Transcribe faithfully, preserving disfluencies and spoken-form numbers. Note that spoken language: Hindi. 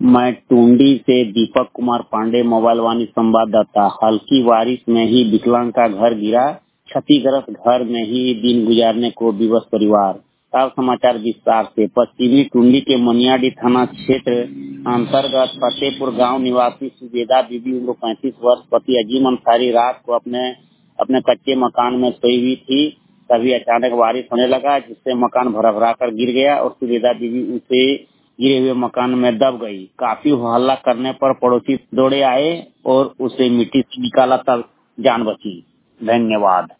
मैं टूंडी से दीपक कुमार पांडे, मोबाइल वाणी संवाददाता। हल्की बारिश में ही विकलांग का घर गिरा, क्षतिग्रस्त घर में ही दिन गुजारने को विवश परिवार। अब समाचार विस्तार से। पश्चिमी टूंडी के मनियाडी थाना क्षेत्र अंतर्गत फतेहपुर गांव निवासी सुबेदा बीबी उम्र पैंतीस वर्ष पति अजीम अंसारी रात को अपने अपने कच्चे मकान में सोई हुई थी। तभी अचानक बारिश होने लगा, जिससे मकान भरा भरा कर गिर गया और सुबेदा बीबी उसे गिरे हुए मकान में दब गई। काफी हल्ला करने पर पड़ोसी दौड़े आए और उसे मिट्टी से निकाला, तब जान बची। धन्यवाद।